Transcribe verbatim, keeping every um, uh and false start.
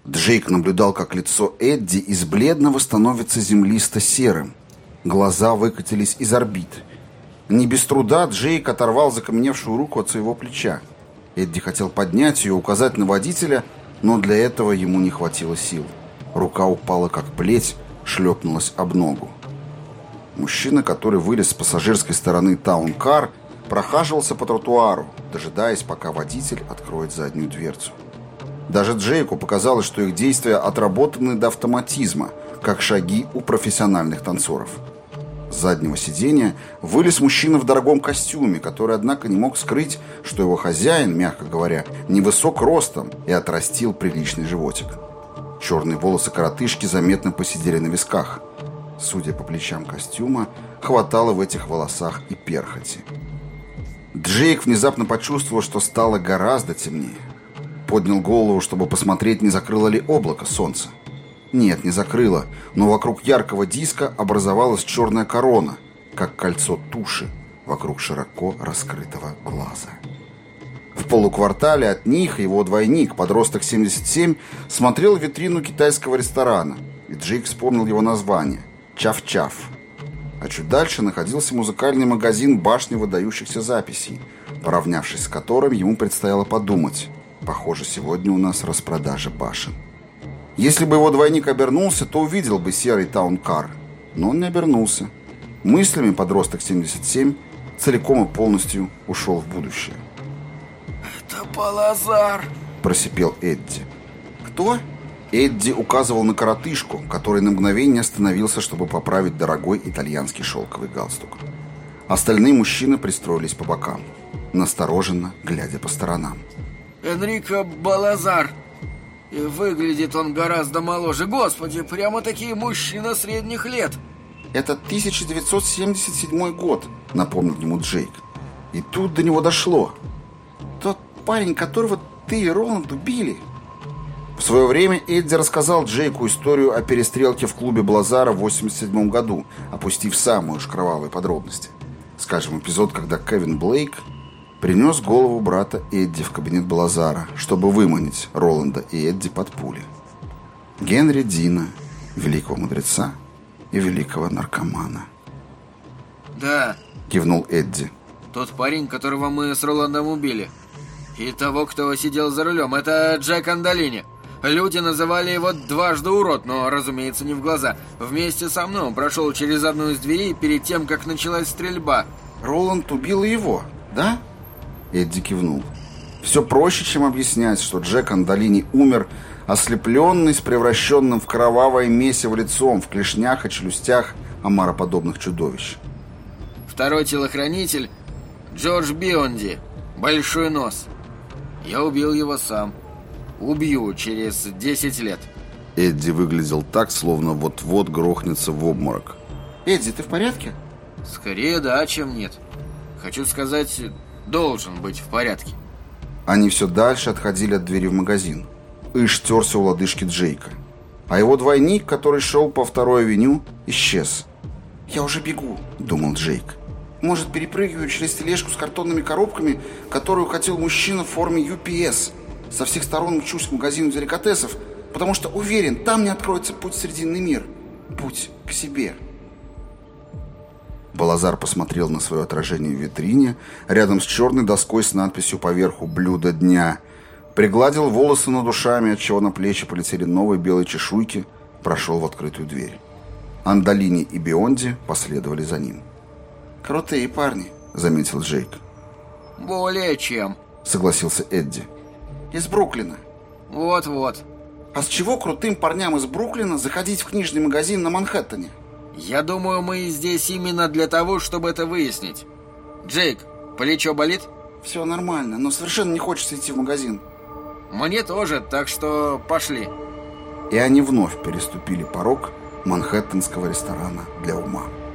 Джейк наблюдал, как лицо Эдди из бледного становится землисто-серым. Глаза выкатились из орбит. Не без труда Джейк оторвал закаменевшую руку от своего плеча. Эдди хотел поднять ее и указать на водителя, но для этого ему не хватило сил. Рука упала как плеть, шлепнулась об ногу. Мужчина, который вылез с пассажирской стороны таун-кар, прохаживался по тротуару, дожидаясь, пока водитель откроет заднюю дверцу. Даже Джейку показалось, что их действия отработаны до автоматизма, как шаги у профессиональных танцоров. С заднего сиденья вылез мужчина в дорогом костюме, который, однако, не мог скрыть, что его хозяин, мягко говоря, невысок ростом и отрастил приличный животик. Черные волосы коротышки заметно посидели на висках. Судя по плечам костюма, хватало в этих волосах и перхоти. Джейк внезапно почувствовал, что стало гораздо темнее. Поднял голову, чтобы посмотреть, не закрыло ли облако солнца. Нет, не закрыло, но вокруг яркого диска образовалась черная корона, как кольцо туши вокруг широко раскрытого глаза. В полуквартале от них его двойник, подросток семьдесят семь, смотрел в витрину китайского ресторана, и Джейк вспомнил его название – «Чав-Чав». А чуть дальше находился музыкальный магазин «Башни выдающихся записей», поравнявшись с которым ему предстояло подумать: похоже, сегодня у нас распродажа башен. Если бы его двойник обернулся, то увидел бы серый таун-кар. Но он не обернулся. Мыслями подросток семьдесят семь целиком и полностью ушел в будущее. «Это Балазар!» – просипел Эдди. «Кто?» Эдди указывал на коротышку, который на мгновение остановился, чтобы поправить дорогой итальянский шелковый галстук. Остальные мужчины пристроились по бокам, настороженно глядя по сторонам. «Энрико Балазар! И выглядит он гораздо моложе. Господи, прямо-таки мужчина средних лет!» «Это тысяча девятьсот семьдесят седьмой год», — напомнил ему Джейк. И тут до него дошло. «Тот парень, которого ты и Роланд убили». В свое время Эдди рассказал Джейку историю о перестрелке в клубе Балазара в восемьдесят седьмом году, опустив самые уж кровавые подробности. Скажем, эпизод, когда Кевин Блейк принес голову брата Эдди в кабинет Балазара, чтобы выманить Роланда и Эдди под пули. Генри Дина, великого мудреца и великого наркомана. «Да», — кивнул Эдди. «Тот парень, которого мы с Роландом убили. И того, кто сидел за рулем, это Джек Андолини. Люди называли его дважды урод, но, разумеется, не в глаза. Вместе со мной он прошел через одну из дверей перед тем, как началась стрельба». «Роланд убил его, да?» Эдди кивнул. Все проще, чем объяснять, что Джек Андолини умер, ослепленный, с превращенным в кровавое месиво лицом, в клешнях и челюстях омароподобных чудовищ. «Второй телохранитель — Джордж Бионди, большой нос. Я убил его сам. Убью через десять лет». Эдди выглядел так, словно вот-вот грохнется в обморок. «Эдди, ты в порядке?» «Скорее да, чем нет. Хочу сказать, должен быть в порядке». Они все дальше отходили от двери в магазин. Иш терся у лодыжки Джейка. А его двойник, который шел по второй авеню, исчез. «Я уже бегу», — думал Джейк. «Может, перепрыгиваю через тележку с картонными коробками, которую хотел мужчина в форме ю пи эс. Со всех сторон мчусь к магазину деликатесов, потому что уверен, там мне откроется путь в Срединный мир. Путь к себе». Балазар посмотрел на свое отражение в витрине, рядом с черной доской с надписью поверху «Блюдо дня», пригладил волосы над ушами, отчего на плечи полетели новые белые чешуйки, прошел в открытую дверь. Андолини и Бионди последовали за ним. «Крутые парни», — заметил Джейк. «Более чем», — согласился Эдди. «Из Бруклина». «Вот-вот». «А с чего крутым парням из Бруклина заходить в книжный магазин на Манхэттене?» «Я думаю, мы здесь именно для того, чтобы это выяснить. Джейк, плечо болит?» «Все нормально, но совершенно не хочется идти в магазин». «Мне тоже, так что пошли». И они вновь переступили порог манхэттенского ресторана для ума.